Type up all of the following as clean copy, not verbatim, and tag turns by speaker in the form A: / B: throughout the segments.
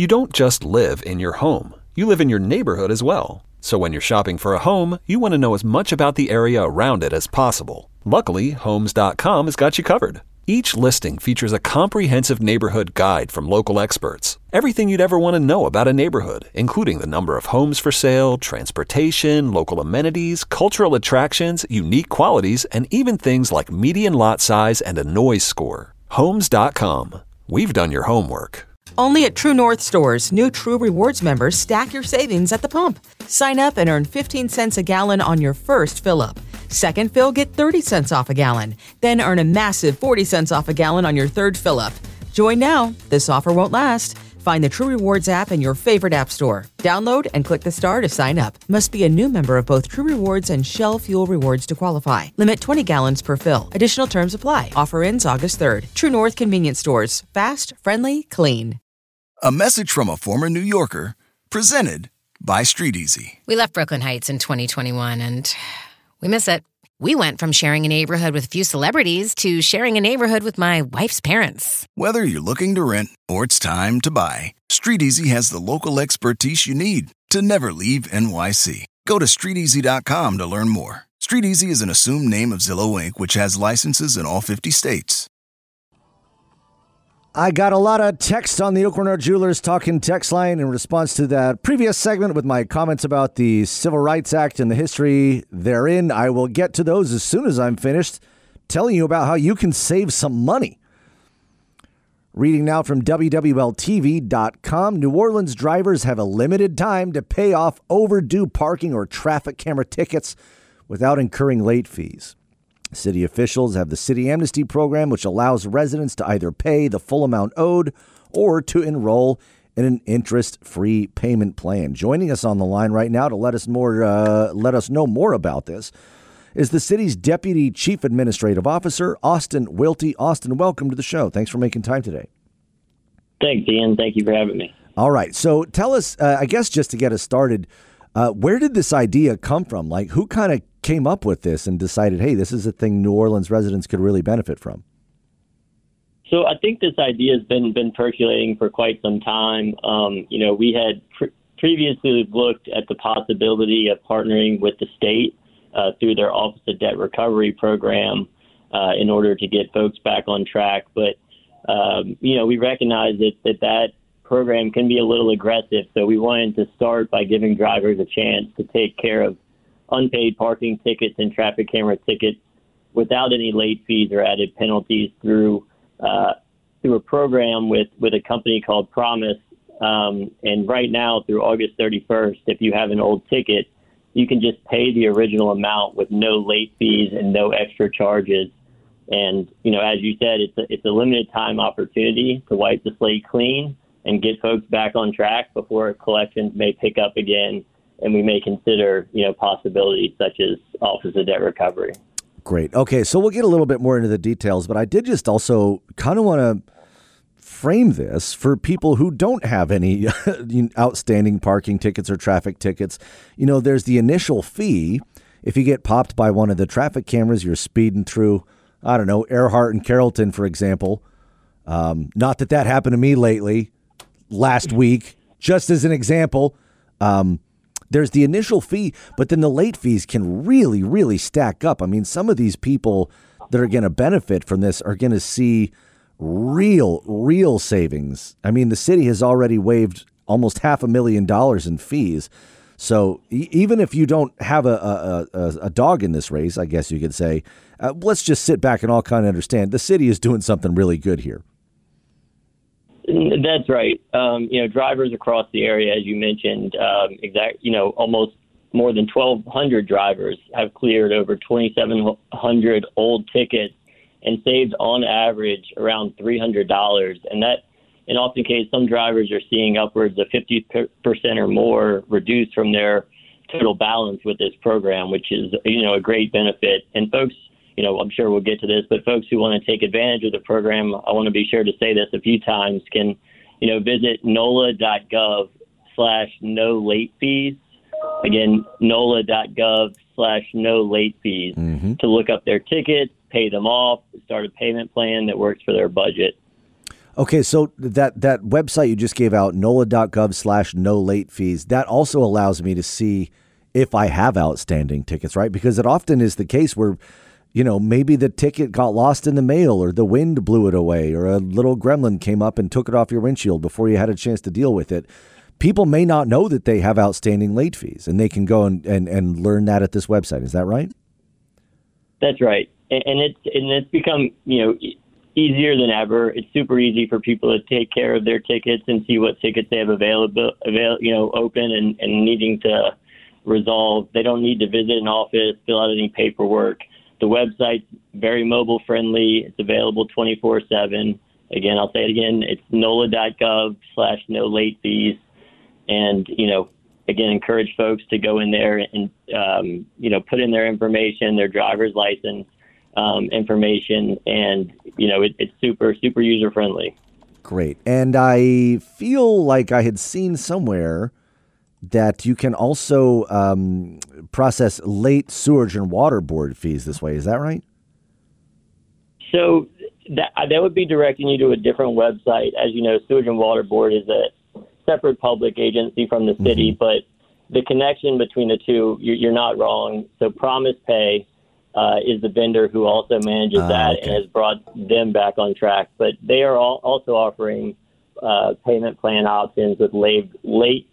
A: You don't just live in your home. You live in your neighborhood as well. So when you're shopping for a home, you want to know as much about the area around it as possible. Luckily, Homes.com has got you covered. Each listing features a comprehensive neighborhood guide from local experts. Everything you'd ever want to know about a neighborhood, including the number of homes for sale, transportation, local amenities, cultural attractions, unique qualities, and even things like median lot size and a noise score. Homes.com. We've done your homework.
B: Only at True North stores, new True Rewards members stack your savings at the pump. Sign up and earn 15 cents a gallon on your first fill-up. Second fill, get 30 cents off a gallon. Then earn a massive 40 cents off a gallon on your third fill-up. Join now. This offer won't last. Find the True Rewards app in your favorite app store. Download and click the star to sign up. Must be a new member of both True Rewards and Shell Fuel Rewards to qualify. Limit 20 gallons per fill. Additional terms apply. Offer ends August 3rd. True North Convenience Stores. Fast, friendly, clean.
C: A message from a former New Yorker, presented by StreetEasy.
D: We left Brooklyn Heights in 2021, and we miss it. We went from sharing a neighborhood with a few celebrities to sharing a neighborhood with my wife's parents.
C: Whether you're looking to rent or it's time to buy, StreetEasy has the local expertise you need to never leave NYC. Go to StreetEasy.com to learn more. StreetEasy is an assumed name of Zillow Inc., which has licenses in all 50 states.
E: I got a lot of text on the Oak Renard Jewelers Talking text line in response to that previous segment with my comments about the Civil Rights Act and the history therein. I will get to those as soon as I'm finished telling you about how you can save some money. Reading now from WWLTV.com, New Orleans drivers have a limited time to pay off overdue parking or traffic camera tickets without incurring late fees. City officials have the City Amnesty Program, which allows residents to either pay the full amount owed or to enroll in an interest-free payment plan. Joining us on the line right now to let us know more about this is the city's Deputy Chief Administrative Officer, Austin Wilty. Austin, welcome to the show. Thanks for making time today.
F: Thanks, Ian. Thank you for having me.
E: All right. So tell us, I guess just to get us started, where did this idea come from? Like, who kind of came up with this and decided, hey, this is a thing New Orleans residents could really benefit from?
F: So I think this idea has been percolating for quite some time. We had previously looked at the possibility of partnering with the state through their Office of Debt Recovery program in order to get folks back on track. But, we recognize that program can be a little aggressive. So we wanted to start by giving drivers a chance to take care of unpaid parking tickets and traffic camera tickets without any late fees or added penalties through a program with a company called Promise. And right now, through August 31st, if you have an old ticket, you can just pay the original amount with no late fees and no extra charges. And, as you said, it's a limited time opportunity to wipe the slate clean and get folks back on track before collections may pick up again. And we may consider, possibilities such as Office of Debt Recovery.
E: Great. Okay, so we'll get a little bit more into the details, but I did just also kind of want to frame this for people who don't have any outstanding parking tickets or traffic tickets. There's the initial fee. If you get popped by one of the traffic cameras, you're speeding through, I don't know, Earhart and Carrollton, for example. Not that happened to me last week, just as an example. There's the initial fee, but then the late fees can really, really stack up. I mean, some of these people that are going to benefit from this are going to see real savings. I mean, the city has already waived almost $500,000 in fees. So even if you don't have a dog in this race, I guess you could say, let's just sit back and all kind of understand the city is doing something really good here.
F: That's right. Drivers across the area, as you mentioned, almost more than 1,200 drivers have cleared over 2,700 old tickets and saved on average around $300. And that, in often cases, some drivers are seeing upwards of 50% or more reduced from their total balance with this program, which is, a great benefit. And folks, I'm sure we'll get to this, but folks who want to take advantage of the program, I want to be sure to say this a few times, can, visit NOLA.gov/no late fees. Again, NOLA.gov/no late fees to look up their tickets, pay them off, start a payment plan that works for their budget.
E: Okay, so that website you just gave out, NOLA.gov/no late fees, that also allows me to see if I have outstanding tickets, right? Because it often is the case where, maybe the ticket got lost in the mail or the wind blew it away or a little gremlin came up and took it off your windshield before you had a chance to deal with it. People may not know that they have outstanding late fees, and they can go and learn that at this website. Is that right?
F: That's right. And it's become, easier than ever. It's super easy for people to take care of their tickets and see what tickets they have open and needing to resolve. They don't need to visit an office, fill out any paperwork. The website's very mobile friendly. It's available 24/7. Again, I'll say it again. It's NOLA.gov/no late fees. And, again, encourage folks to go in there and, put in their information, their driver's license, information, and it's super user friendly.
E: Great. And I feel like I had seen somewhere that you can also process late sewage and water board fees this way. Is that right?
F: So that would be directing you to a different website. As you know, Sewage and Water Board is a separate public agency from the city, but the connection between the two, you're not wrong. So Promise Pay is the vendor who also manages that and has brought them back on track. But they are also offering payment plan options with waived late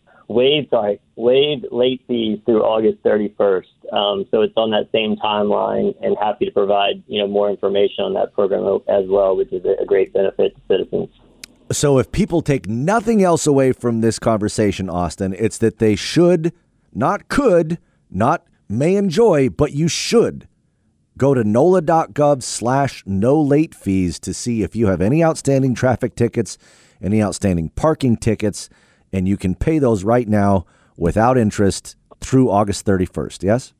F: fees through August 31st. So it's on that same timeline, and happy to provide more information on that program as well, which is a great benefit to citizens.
E: So if people take nothing else away from this conversation, Austin, it's that they should, not could, not may enjoy, but you should go to NOLA.gov/no late fees to see if you have any outstanding traffic tickets, any outstanding parking tickets, and you can pay those right now without interest through August 31st. Yes?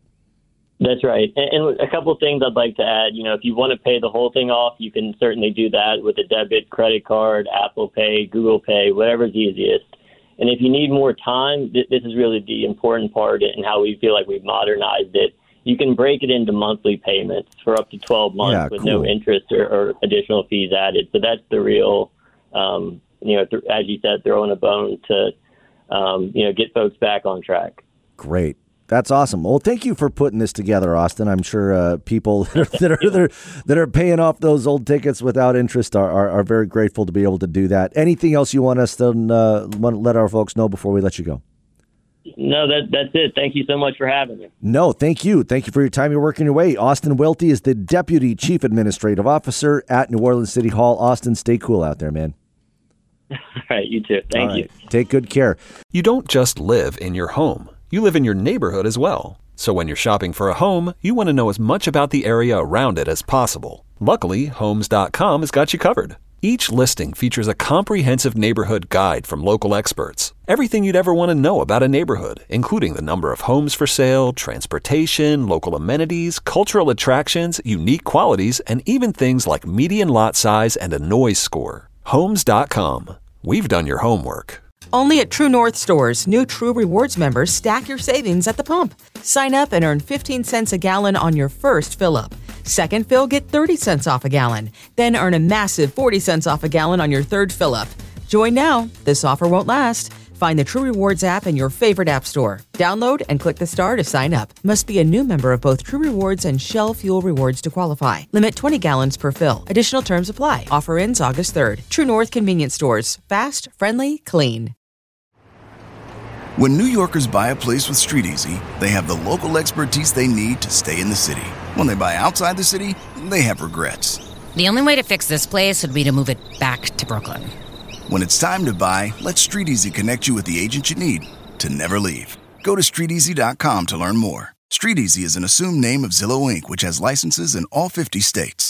F: That's right. And a couple of things I'd like to add. If you want to pay the whole thing off, you can certainly do that with a debit, credit card, Apple Pay, Google Pay, whatever's easiest. And if you need more time, this is really the important part and how we feel like we've modernized it. You can break it into monthly payments for up to 12 months with no interest or additional fees added. So that's the real, as you said, throwing a bone to, get folks back on track.
E: Great. That's awesome. Well, thank you for putting this together, Austin. I'm sure people that are paying off those old tickets without interest are very grateful to be able to do that. Anything else you want us to want to let our folks know before we let you go?
F: No, that's it. Thank you so much for having me.
E: No, thank you. Thank you for your time. You're working your way. Austin Welty is the Deputy Chief Administrative Officer at New Orleans City Hall. Austin, stay cool out there, man.
F: All right, you too. Thank you.
E: Take good care.
A: You don't just live in your home. You live in your neighborhood as well. So when you're shopping for a home, you want to know as much about the area around it as possible. Luckily, Homes.com has got you covered. Each listing features a comprehensive neighborhood guide from local experts. Everything you'd ever want to know about a neighborhood, including the number of homes for sale, transportation, local amenities, cultural attractions, unique qualities, and even things like median lot size and a noise score. Homes.com. We've done your homework.
B: Only at True North stores, new True Rewards members stack your savings at the pump. Sign up and earn 15 cents a gallon on your first fill-up. Second fill, get 30 cents off a gallon. Then earn a massive 40 cents off a gallon on your third fill-up. Join now. This offer won't last. Find the True Rewards app in your favorite app store. Download and click the star to sign up. Must be a new member of both True Rewards and Shell Fuel Rewards to qualify. Limit 20 gallons per fill. Additional terms apply. Offer ends August 3rd. True North Convenience Stores. Fast, friendly, clean.
C: When New Yorkers buy a place with StreetEasy, they have the local expertise they need to stay in the city. When they buy outside the city, they have regrets.
D: The only way to fix this place would be to move it back to Brooklyn.
C: When it's time to buy, let StreetEasy connect you with the agent you need to never leave. Go to StreetEasy.com to learn more. StreetEasy is an assumed name of Zillow Inc., which has licenses in all 50 states.